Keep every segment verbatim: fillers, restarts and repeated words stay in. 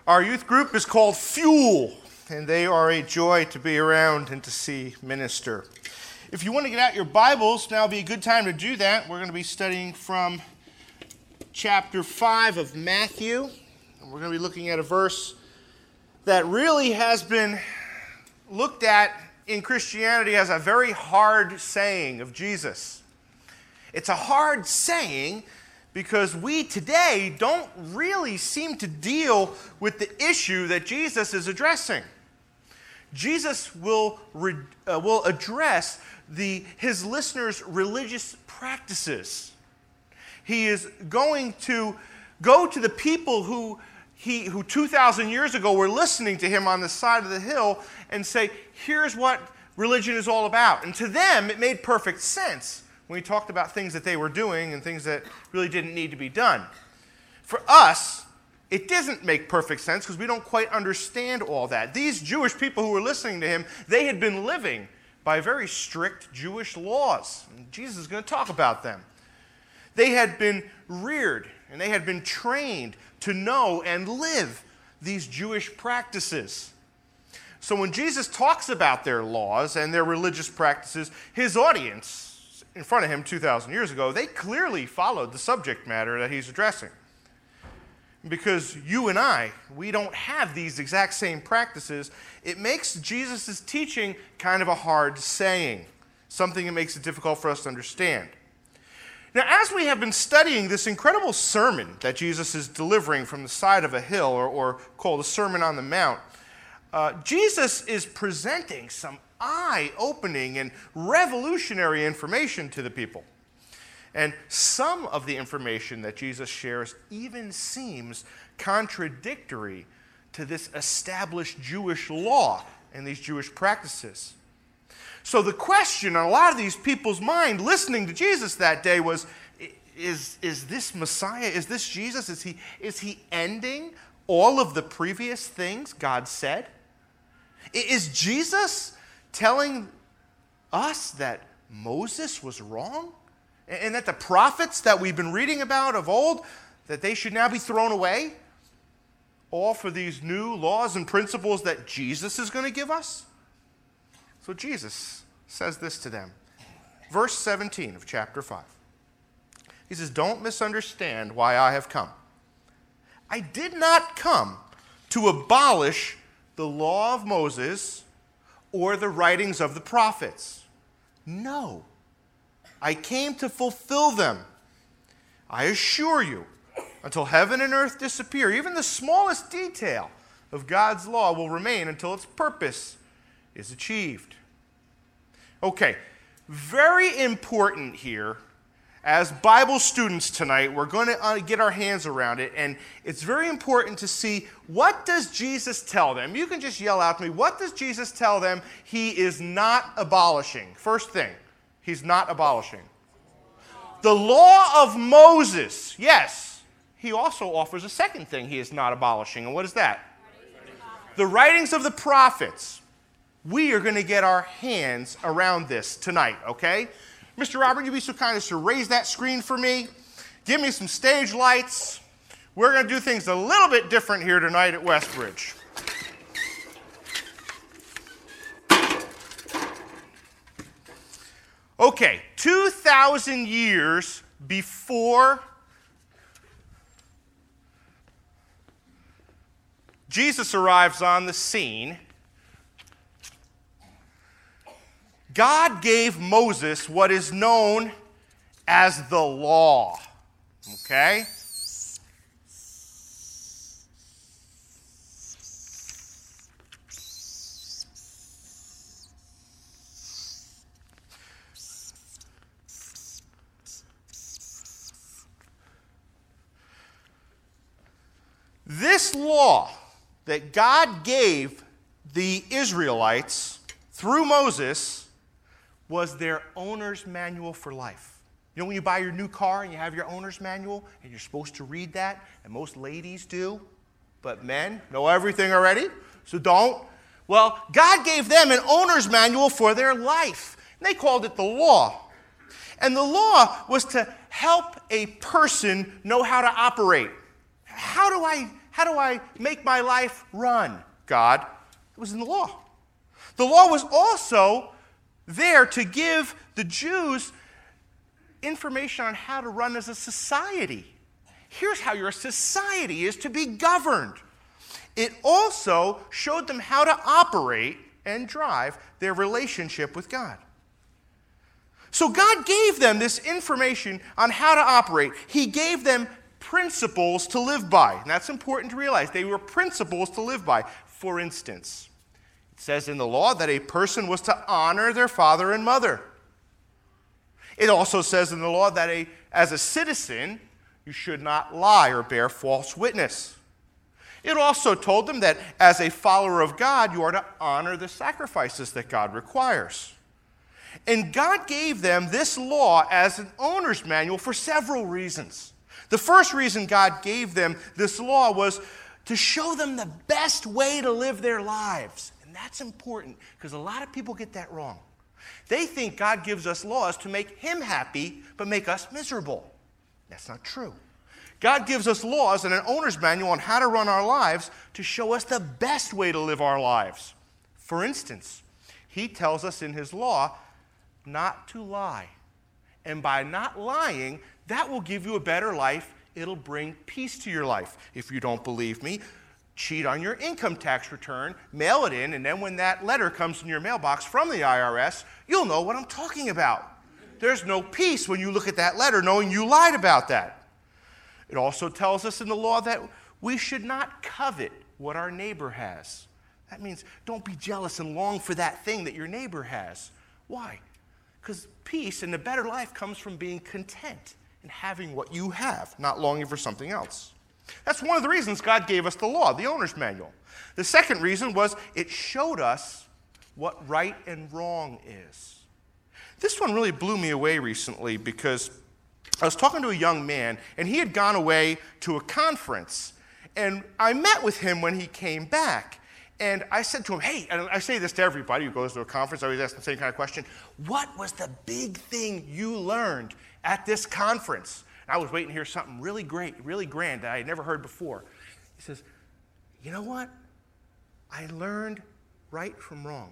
Our youth group is called Fuel, and they are a joy to be around and to see minister. If you want to get out your Bibles, now would be a good time to do that. We're going to be studying from chapter five of Matthew, and we're going to be looking at a verse that really has been looked at in Christianity as a very hard saying of Jesus. It's a hard saying because we today don't really seem to deal with the issue that Jesus is addressing. Jesus will, re, uh, will address the, his listeners' religious practices. He is going to go to the people who, he, who two thousand years ago were listening to him on the side of the hill and say, here's what religion is all about. And to them, it made perfect sense when he talked about things that they were doing and things that really didn't need to be done. For us, it doesn't make perfect sense because we don't quite understand all that. These Jewish people who were listening to him, they had been living by very strict Jewish laws. And Jesus is going to talk about them. They had been reared and they had been trained to know and live these Jewish practices. So when Jesus talks about their laws and their religious practices, his audience in front of him two thousand years ago, they clearly followed the subject matter that he's addressing. Because you and I, we don't have these exact same practices, it makes Jesus' teaching kind of a hard saying, something that makes it difficult for us to understand. Now, as we have been studying this incredible sermon that Jesus is delivering from the side of a hill, or, or called the Sermon on the Mount, uh, Jesus is presenting some eye-opening and revolutionary information to the people. And some of the information that Jesus shares even seems contradictory to this established Jewish law and these Jewish practices. So the question on a lot of these people's mind listening to Jesus that day was, is, is this Messiah, is this Jesus, is he, is he ending all of the previous things God said? Is Jesus telling us that Moses was wrong? And that the prophets that we've been reading about of old, that they should now be thrown away? All for these new laws and principles that Jesus is going to give us? So Jesus says this to them. Verse seventeen of chapter five. He says, "Don't misunderstand why I have come. I did not come to abolish the law of Moses or the writings of the prophets. No, I came to fulfill them. I assure you, until heaven and earth disappear, even the smallest detail of God's law will remain until its purpose is achieved." Okay, very important here. As Bible students tonight, we're going to get our hands around it, and it's very important to see, what does Jesus tell them? You can just yell out to me, what does Jesus tell them he is not abolishing? First thing, he's not abolishing. The law of Moses, yes. He also offers a second thing he is not abolishing, and what is that? The writings of the prophets. We are going to get our hands around this tonight, okay? Mister Robert, you be so kind as to raise that screen for me. Give me some stage lights. We're going to do things a little bit different here tonight at Westbridge. Okay, two thousand years before Jesus arrives on the scene, God gave Moses what is known as the law. Okay? This law that God gave the Israelites through Moses was their owner's manual for life. You know when you buy your new car and you have your owner's manual and you're supposed to read that, and most ladies do, but men know everything already, so don't. Well, God gave them an owner's manual for their life. And they called it the law. And the law was to help a person know how to operate. How do I How do I make my life run, God? It was in the law. The law was also there to give the Jews information on how to run as a society. Here's how your society is to be governed. It also showed them how to operate and drive their relationship with God. So God gave them this information on how to operate. He gave them principles to live by. And that's important to realize. They were principles to live by. For instance, it says in the law that a person was to honor their father and mother. It also says in the law that a, as a citizen, you should not lie or bear false witness. It also told them that as a follower of God, you are to honor the sacrifices that God requires. And God gave them this law as an owner's manual for several reasons. The first reason God gave them this law was to show them the best way to live their lives. And that's important because a lot of people get that wrong. They think God gives us laws to make him happy, but make us miserable. That's not true. God gives us laws and an owner's manual on how to run our lives to show us the best way to live our lives. For instance, he tells us in his law not to lie. And by not lying, that will give you a better life. It'll bring peace to your life. If you don't believe me, cheat on your income tax return, mail it in, and then when that letter comes in your mailbox from the I R S, you'll know what I'm talking about. There's no peace when you look at that letter knowing you lied about that. It also tells us in the law that we should not covet what our neighbor has. That means don't be jealous and long for that thing that your neighbor has. Why? Because peace and a better life comes from being content and having what you have, not longing for something else. That's one of the reasons God gave us the law, the owner's manual. The second reason was it showed us what right and wrong is. This one really blew me away recently because I was talking to a young man, and he had gone away to a conference. And I met with him when he came back. And I said to him, hey, and I say this to everybody who goes to a conference, I always ask the same kind of question. What was the big thing you learned at this conference? And I was waiting to hear something really great, really grand that I had never heard before. He says, you know what? I learned right from wrong.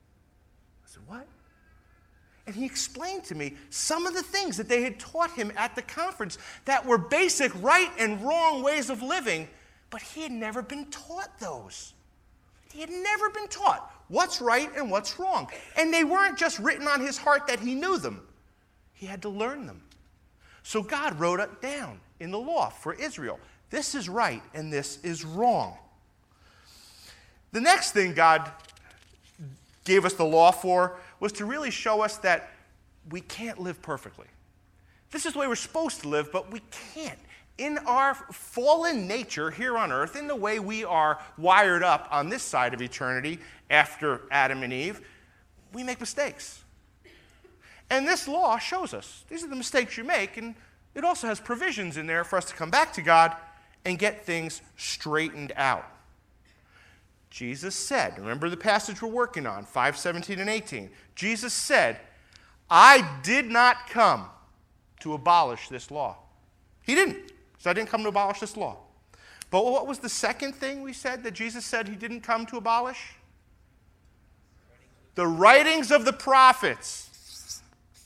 I said, what? And he explained to me some of the things that they had taught him at the conference that were basic right and wrong ways of living, but he had never been taught those. He had never been taught what's right and what's wrong. And they weren't just written on his heart that he knew them. He had to learn them. So God wrote it down in the law for Israel. This is right and this is wrong. The next thing God gave us the law for was to really show us that we can't live perfectly. This is the way we're supposed to live, but we can't. In our fallen nature here on earth, in the way we are wired up on this side of eternity after Adam and Eve, we make mistakes. And this law shows us these are the mistakes you make, and it also has provisions in there for us to come back to God and get things straightened out. Jesus said, remember the passage we're working on, five seventeen and eighteen. Jesus said, I did not come to abolish this law. He didn't. So I didn't come to abolish this law. But what was the second thing we said that Jesus said he didn't come to abolish? The writings of the prophets.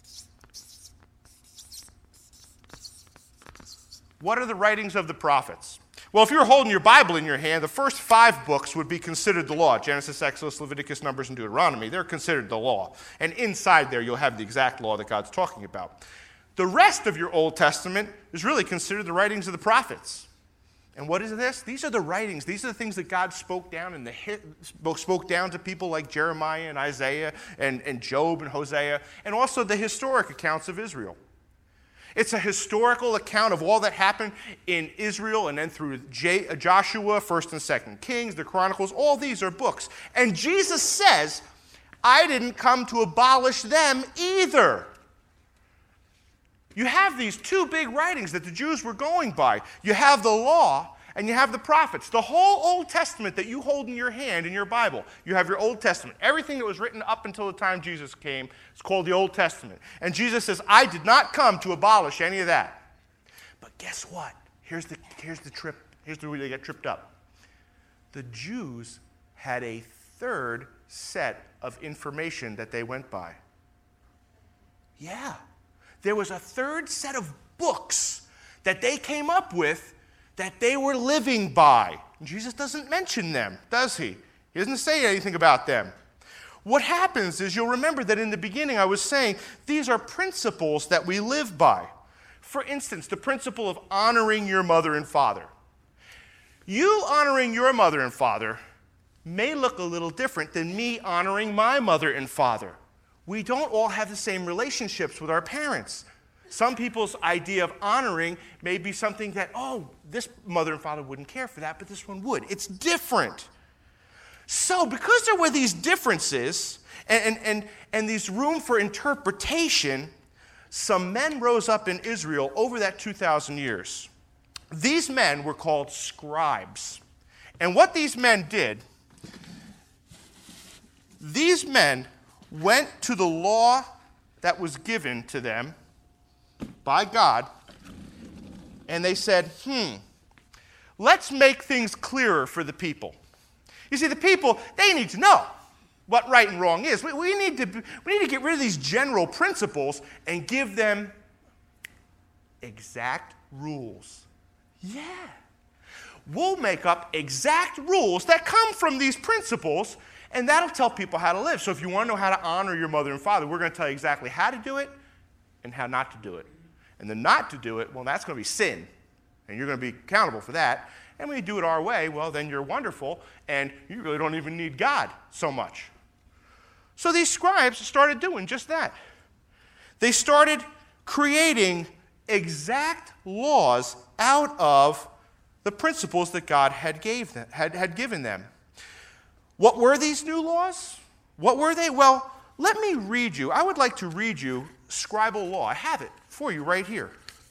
What are the writings of the prophets? Well, if you're holding your Bible in your hand, the first five books would be considered the law. Genesis, Exodus, Leviticus, Numbers, and Deuteronomy. They're considered the law. And inside there, you'll have the exact law that God's talking about. The rest of your Old Testament is really considered the writings of the prophets. And what is this? These are the writings. These are the things that God spoke down and the spoke down to people like Jeremiah and Isaiah and, and Job and Hosea, and also the historic accounts of Israel. It's a historical account of all that happened in Israel and then through J- Joshua, First and Second Kings, the Chronicles. All these are books. And Jesus says, I didn't come to abolish them either. You have these two big writings that the Jews were going by. You have the law and you have the prophets. The whole Old Testament that you hold in your hand in your Bible, you have your Old Testament. Everything that was written up until the time Jesus came is called the Old Testament. And Jesus says, I did not come to abolish any of that. But guess what? Here's the, here's the trip. Here's the way they get tripped up. the Jews had a third set of information that they went by. Yeah. There was a third set of books that they came up with that they were living by. Jesus doesn't mention them, does he? He doesn't say anything about them. What happens is, you'll remember that in the beginning I was saying these are principles that we live by. For instance, the principle of honoring your mother and father. You honoring your mother and father may look a little different than me honoring my mother and father. We don't all have the same relationships with our parents. Some people's idea of honoring may be something that, oh, this mother and father wouldn't care for that, but this one would. It's different. So because there were these differences and, and, and, and these room for interpretation, some men rose up in Israel over that two thousand years. These men were called scribes. And what these men did, these men went to the law that was given to them by God, and they said, hmm, let's make things clearer for the people. You see, the people, they need to know what right and wrong is. We, we, need to, we need to get rid of these general principles and give them exact rules. Yeah. We'll make up exact rules that come from these principles, and that'll tell people how to live. So if you want to know how to honor your mother and father, we're going to tell you exactly how to do it and how not to do it. And the not to do it, well, that's going to be sin, and you're going to be accountable for that. And when you do it our way, well, then you're wonderful, and you really don't even need God so much. So these scribes started doing just that. They started creating exact laws out of the principles that God had, gave them, had, had given them. What were these new laws? What were they? Well, let me read you. I would like to read you scribal law. I have it for you right here.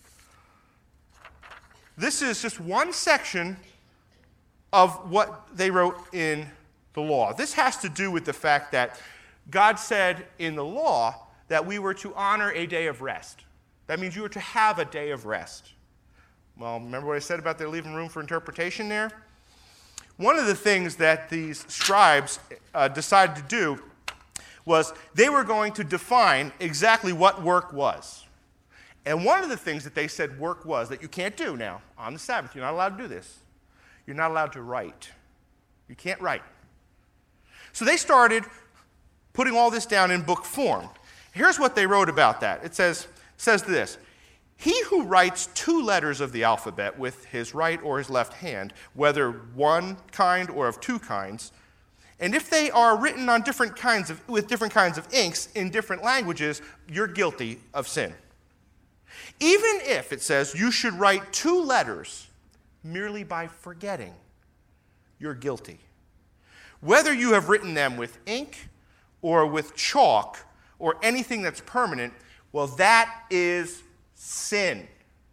This is just one section of what they wrote in the law. This has to do with the fact that God said in the law that we were to honor a day of rest. That means you were to have a day of rest. Well, remember what I said about there leaving room for interpretation there? One of the things that these scribes uh, decided to do was they were going to define exactly what work was. And one of the things that they said work was that you can't do now on the Sabbath, you're not allowed to do this. You're not allowed to write. You can't write. So they started putting all this down in book form. Here's what they wrote about that. It says, says this: he who writes two letters of the alphabet with his right or his left hand, whether one kind or of two kinds, and if they are written on different kinds of, with different kinds of inks in different languages, you're guilty of sin. Even if, it says, you should write two letters merely by forgetting, you're guilty. Whether you have written them with ink or with chalk or anything that's permanent, well, that is sin.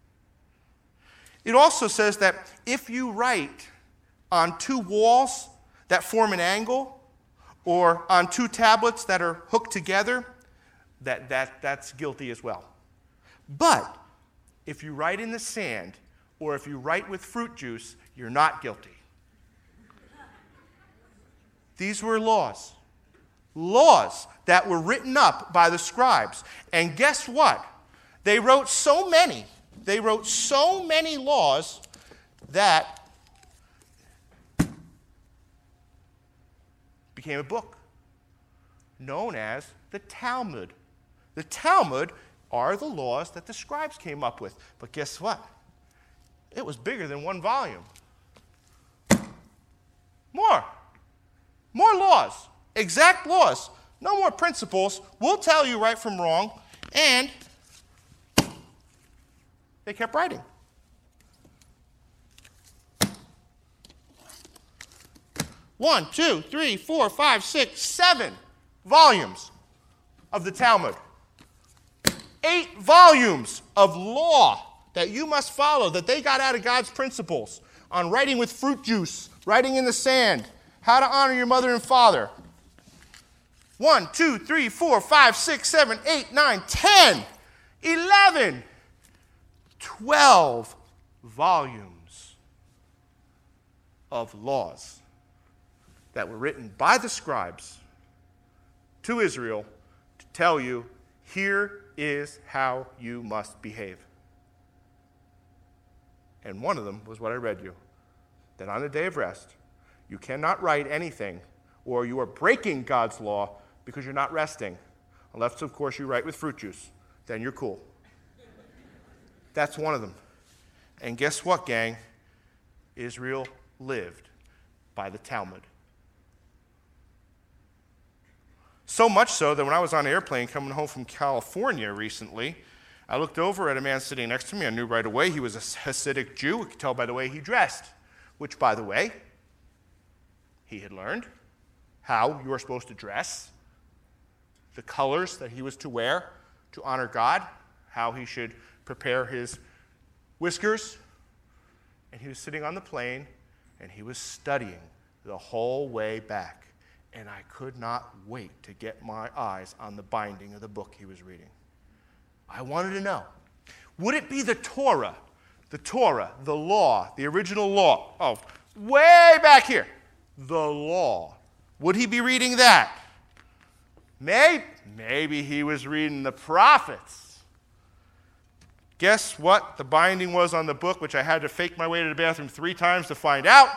It also says that if you write on two walls that form an angle or on two tablets that are hooked together, that, that, that's guilty as well. But if you write in the sand or if you write with fruit juice, you're not guilty. These were laws. Laws that were written up by the scribes. And guess what? They wrote so many, they wrote so many laws that became a book known as the Talmud. The Talmud are the laws that the scribes came up with. But guess what? It was bigger than one volume. More. More laws. Exact laws. No more principles. We'll tell you right from wrong. And they kept writing. One, two, three, four, five, six, seven volumes of the Talmud. Eight volumes of law that you must follow, that they got out of God's principles on writing with fruit juice, writing in the sand, how to honor your mother and father. One, two, three, four, five, six, seven, eight, nine, ten, eleven, twelve volumes of laws. that were written by the scribes to Israel to tell you, here is how you must behave. And one of them was what I read you, that on the day of rest, you cannot write anything, or you are breaking God's law because you're not resting. Unless, of course, you write with fruit juice. Then you're cool. That's one of them. And guess what, gang? Israel lived by the Talmud. So much so that when I was on an airplane coming home from California recently, I looked over at a man sitting next to me. I knew right away he was a Hasidic Jew. I could tell by the way he dressed, which, by the way, he had learned how you are supposed to dress, the colors that he was to wear to honor God, how he should prepare his whiskers. And he was sitting on the plane, and he was studying the whole way back. And I could not wait to get my eyes on the binding of the book he was reading. I wanted to know, would it be the Torah, the Torah, the law, the original law? Oh, way back here, the law. Would he be reading that? Maybe, maybe he was reading the prophets. Guess what the binding was on the book, which I had to fake my way to the bathroom three times to find out?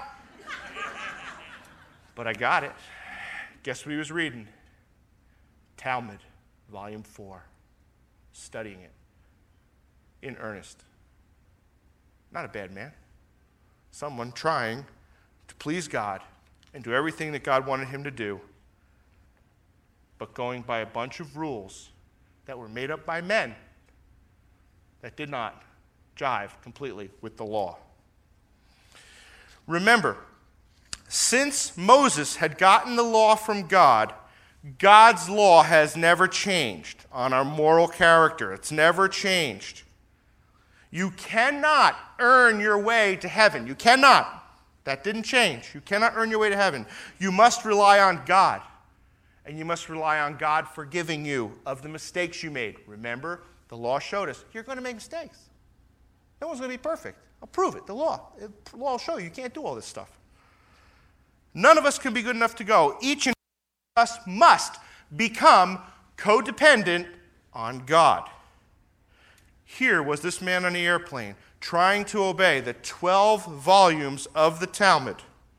But I got it. Guess what he was reading? Talmud, volume four. Studying it in earnest. Not a bad man. Someone trying to please God and do everything that God wanted him to do, but going by a bunch of rules that were made up by men that did not jive completely with the law. Remember, since Moses had gotten the law from God, God's law has never changed on our moral character. It's never changed. You cannot earn your way to heaven. You cannot. That didn't change. You cannot earn your way to heaven. You must rely on God. And you must rely on God forgiving you of the mistakes you made. Remember, the law showed us you're going to make mistakes. No one's going to be perfect. I'll prove it. The law. The law will show you you can't do all this stuff. None of us can be good enough to go. Each and every one of us must become codependent on God. Here was this man on the airplane trying to obey the twelve volumes of the Talmud,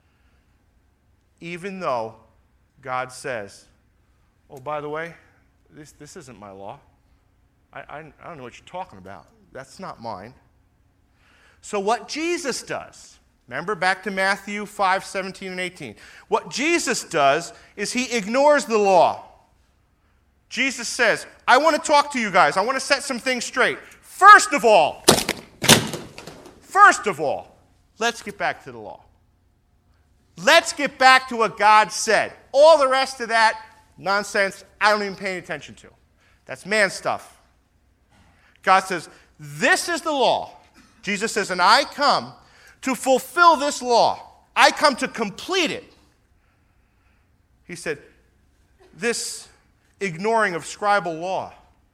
even though God says, oh, by the way, this, this isn't my law. I, I, I don't know what you're talking about. That's not mine. So what Jesus does, remember back to Matthew five, seventeen, and eighteen. What Jesus does is he ignores the law. Jesus says, I want to talk to you guys. I want to set some things straight. First of all, first of all, let's get back to the law. Let's get back to what God said. All the rest of that nonsense, I don't even pay any attention to. That's man stuff. God says, this is the law. Jesus says, and I come to fulfill this law. I come to complete it. He said, this ignoring of scribal law.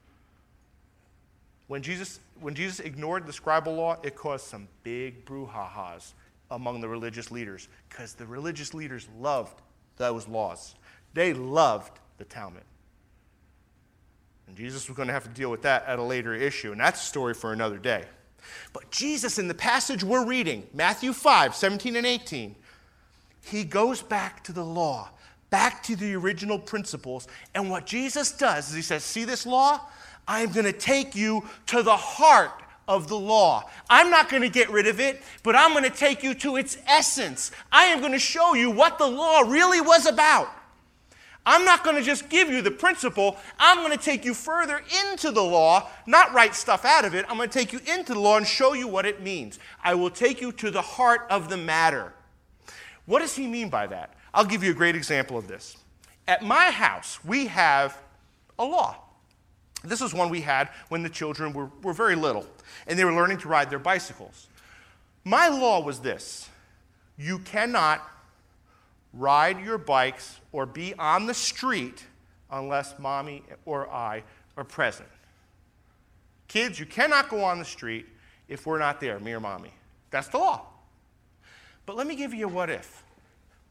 When Jesus, when Jesus ignored the scribal law, it caused some big brouhahas among the religious leaders, because the religious leaders loved those laws. They loved the Talmud. And Jesus was going to have to deal with that at a later issue, and that's a story for another day. But Jesus, in the passage we're reading, Matthew five, seventeen and eighteen, he goes back to the law, back to the original principles, and what Jesus does is he says, see this law? I'm going to take you to the heart of the law. I'm not going to get rid of it, but I'm going to take you to its essence. I am going to show you what the law really was about. I'm not going to just give you the principle. I'm going to take you further into the law, not write stuff out of it. I'm going to take you into the law and show you what it means. I will take you to the heart of the matter. What does he mean by that? I'll give you a great example of this. At my house, we have a law. This is one we had when the children were, were very little, and they were learning to ride their bicycles. My law was this: you cannot ride your bikes or be on the street unless mommy or I are present. Kids, you cannot go on the street if we're not there, me or mommy. That's the law. But let me give you a what if.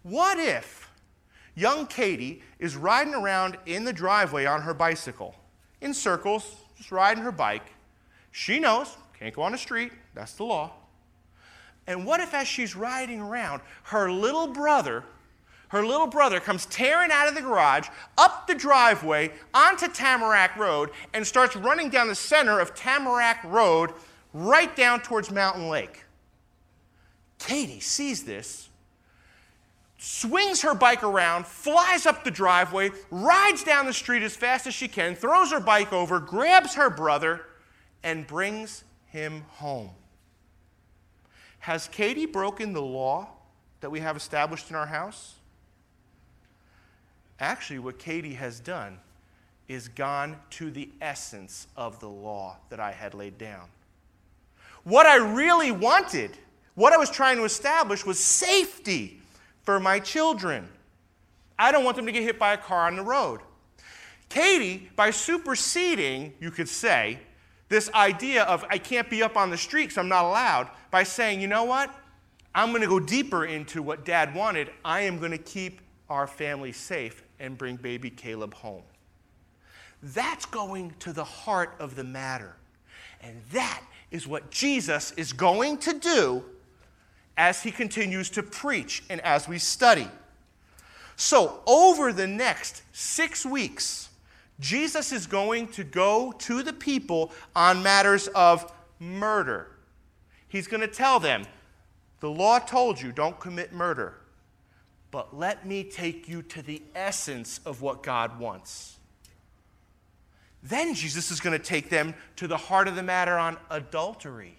What if young Katie is riding around in the driveway on her bicycle, in circles, just riding her bike. She knows, can't go on the street, that's the law. And what if as she's riding around, her little brother, her little brother comes tearing out of the garage, up the driveway, onto Tamarack Road, and starts running down the center of Tamarack Road, right down towards Mountain Lake. Katie sees this, swings her bike around, flies up the driveway, rides down the street as fast as she can, throws her bike over, grabs her brother, and brings him home. Has Katie broken the law that we have established in our house? Actually, what Katie has done is gone to the essence of the law that I had laid down. What I really wanted, what I was trying to establish, was safety for my children. I don't want them to get hit by a car on the road. Katie, by superseding, you could say, this idea of I can't be up on the street because I'm not allowed, by saying, you know what? I'm going to go deeper into what Dad wanted. I am going to keep our family safe and bring baby Caleb home. That's going to the heart of the matter. And that is what Jesus is going to do as he continues to preach and as we study. So, over the next six weeks, Jesus is going to go to the people on matters of murder. He's going to tell them, the law told you don't commit murder, but let me take you to the essence of what God wants. Then Jesus is going to take them to the heart of the matter on adultery.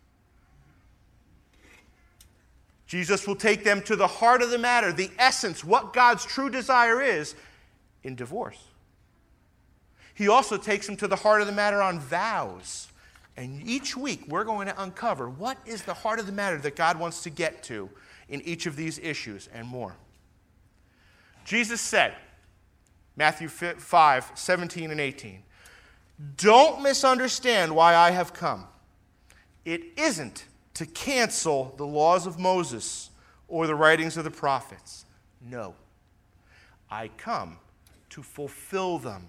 Jesus will take them to the heart of the matter, the essence, what God's true desire is in divorce. He also takes them to the heart of the matter on vows. And each week we're going to uncover what is the heart of the matter that God wants to get to in each of these issues and more. Jesus said, Matthew five, seventeen and eighteen, don't misunderstand why I have come. It isn't to cancel the laws of Moses or the writings of the prophets. No, I come to fulfill them.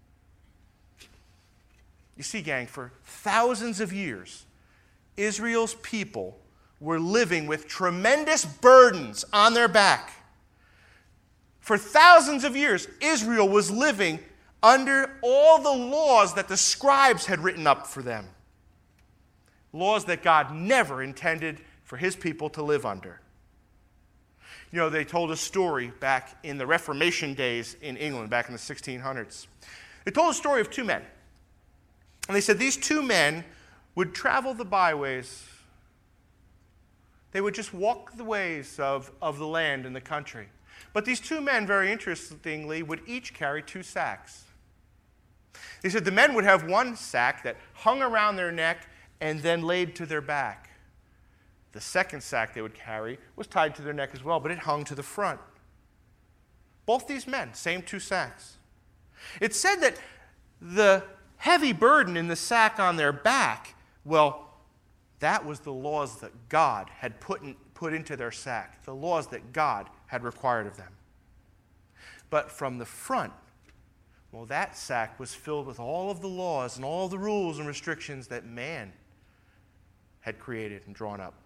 You see, gang, for thousands of years, Israel's people were living with tremendous burdens on their back. For thousands of years, Israel was living under all the laws that the scribes had written up for them. Laws that God never intended for his people to live under. You know, they told a story back in the Reformation days in England, back in the sixteen hundreds. They told a story of two men. And they said these two men would travel the byways. They would just walk the ways of, of the land and the country. But these two men, very interestingly, would each carry two sacks. They said the men would have one sack that hung around their neck and then laid to their back. The second sack they would carry was tied to their neck as well, but it hung to the front. Both these men, same two sacks. It said that the heavy burden in the sack on their back, well, that was the laws that God had put, in, put into their sack, the laws that God had required of them. But from the front, well, that sack was filled with all of the laws and all the rules and restrictions that man had created and drawn up.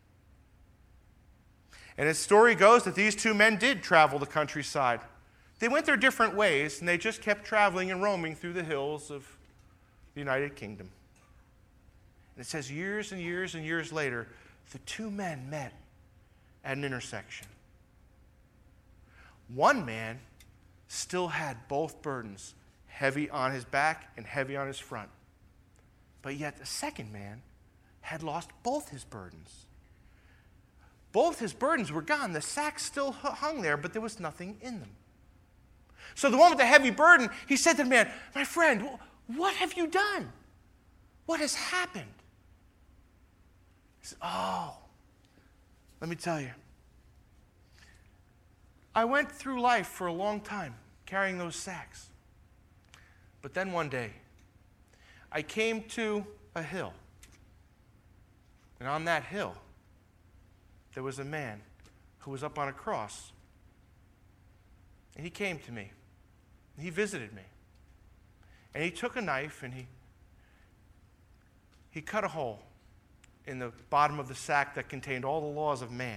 And the story goes that these two men did travel the countryside. They went their different ways, and they just kept traveling and roaming through the hills of the United Kingdom. And it says years and years and years later, the two men met at an intersection. One man still had both burdens, heavy on his back and heavy on his front. But yet the second man had lost both his burdens. Both his burdens were gone. The sack still hung there, but there was nothing in them. So the one with the heavy burden, he said to the man, my friend, what have you done? What has happened? He said, oh, let me tell you. I went through life for a long time carrying those sacks. But then one day, I came to a hill. And on that hill, there was a man who was up on a cross. And he came to me. He visited me. And he took a knife and he, he cut a hole in the bottom of the sack that contained all the laws of man.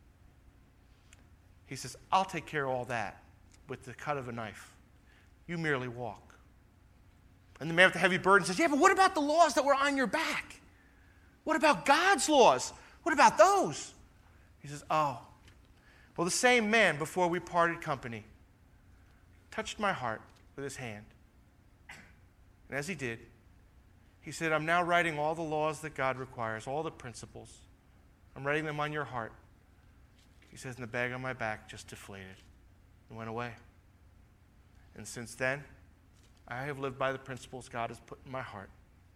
He says, I'll take care of all that with the cut of a knife. You merely walk. And the man with the heavy burden says, yeah, but what about the laws that were on your back? What about God's laws? What about those? He says, oh. Well, the same man, before we parted company, touched my heart with his hand. And as he did, he said, I'm now writing all the laws that God requires, all the principles. I'm writing them on your heart. He says, and the bag on my back just deflated and went away. And since then, I have lived by the principles God has put in my heart.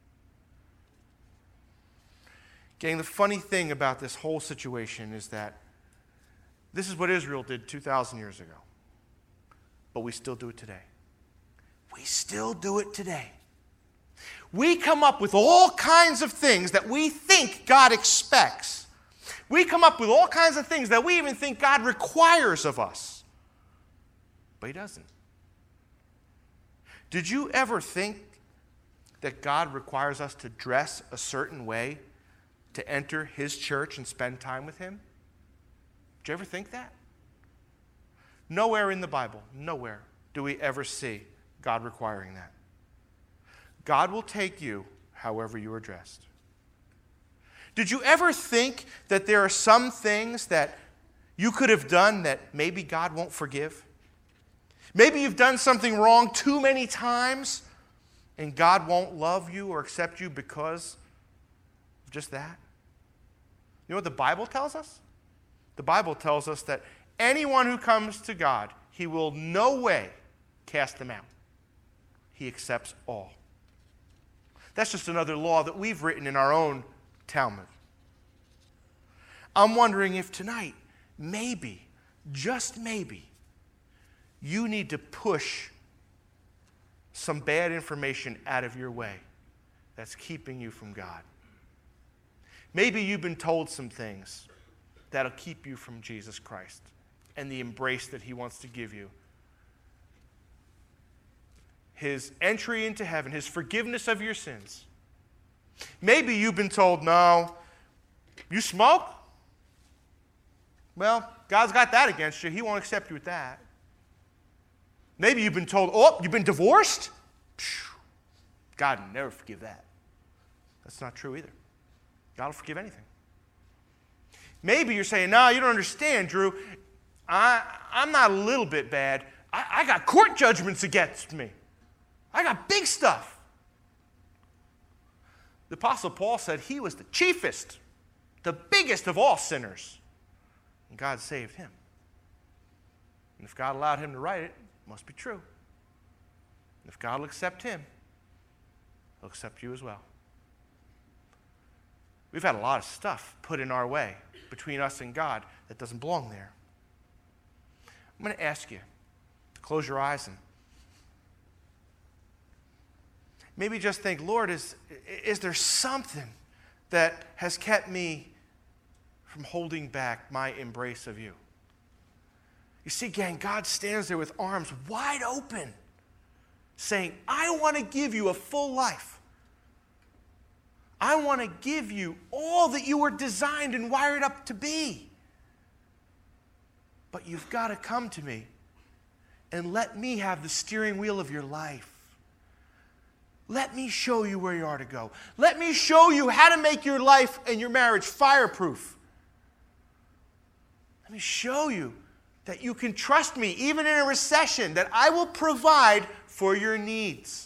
Gang, the funny thing about this whole situation is that this is what Israel did two thousand years ago. But we still do it today. We still do it today. We come up with all kinds of things that we think God expects. We come up with all kinds of things that we even think God requires of us. But he doesn't. Did you ever think that God requires us to dress a certain way to enter his church and spend time with him? Did you ever think that? Nowhere in the Bible, nowhere do we ever see God requiring that. God will take you however you are dressed. Did you ever think that there are some things that you could have done that maybe God won't forgive? Maybe you've done something wrong too many times and God won't love you or accept you because of just that? You know what the Bible tells us? The Bible tells us that anyone who comes to God, he will no way cast them out. He accepts all. That's just another law that we've written in our own Talmud. I'm wondering if tonight, maybe, just maybe, you need to push some bad information out of your way that's keeping you from God. Maybe you've been told some things that'll keep you from Jesus Christ and the embrace that he wants to give you. His entry into heaven, his forgiveness of your sins. Maybe you've been told, no, you smoke? Well, God's got that against you. He won't accept you with that. Maybe you've been told, oh, you've been divorced? God will never forgive that. That's not true either. God will forgive anything. Maybe you're saying, no, you don't understand, Drew. I, I'm not a little bit bad. I, I got court judgments against me. I got big stuff. The Apostle Paul said he was the chiefest, the biggest of all sinners. And God saved him. And if God allowed him to write it, it must be true. And if God will accept him, he'll accept you as well. We've had a lot of stuff put in our way between us and God that doesn't belong there. I'm going to ask you to close your eyes and maybe just think, Lord, is, is there something that has kept me from holding back my embrace of you? You see, gang, God stands there with arms wide open saying, I want to give you a full life. I want to give you all that you were designed and wired up to be. But you've got to come to me and let me have the steering wheel of your life. Let me show you where you are to go. Let me show you how to make your life and your marriage fireproof. Let me show you that you can trust me, even in a recession, that I will provide for your needs.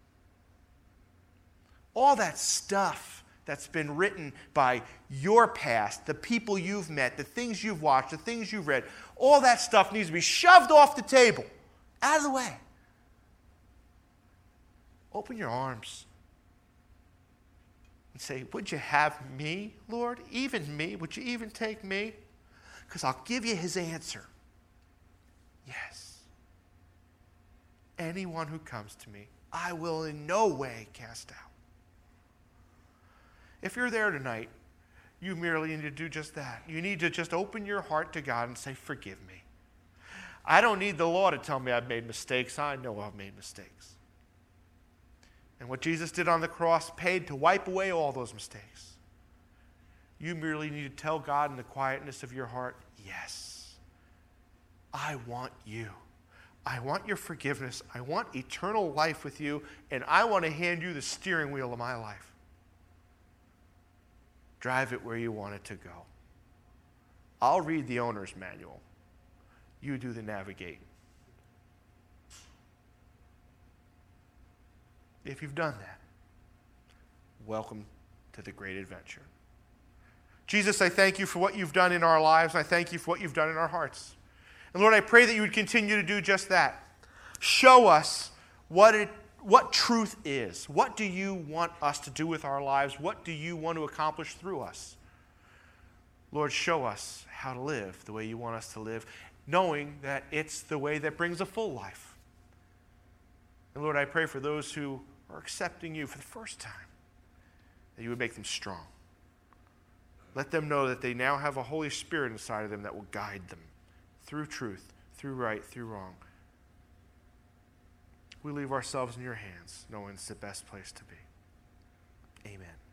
All that stuff that's been written by your past, the people you've met, the things you've watched, the things you've read, all that stuff needs to be shoved off the table, out of the way. Open your arms and say, would you have me, Lord? Even me? Would you even take me? Because I'll give you his answer. Yes. Anyone who comes to me, I will in no way cast out. If you're there tonight, You merely need to do just that. You need to just open your heart to God and say, forgive me. I don't need the law to tell me I've made mistakes. I know I've made mistakes. And what Jesus did on the cross paid to wipe away all those mistakes. You merely need to tell God in the quietness of your heart, yes, I want you. I want your forgiveness. I want eternal life with you, and I want to hand you the steering wheel of my life. Drive it where you want it to go. I'll read the owner's manual. You do the navigating. If you've done that, welcome to the great adventure. Jesus, I thank you for what you've done in our lives. I thank you for what you've done in our hearts. And Lord, I pray that you would continue to do just that. Show us what it What truth is. What do you want us to do with our lives? What do you want to accomplish through us? Lord, show us how to live the way you want us to live, knowing that it's the way that brings a full life. And Lord, I pray for those who are accepting you for the first time, that you would make them strong. Let them know that they now have a Holy Spirit inside of them that will guide them through truth, through right, through wrong. We leave ourselves in your hands, knowing it's the best place to be. Amen.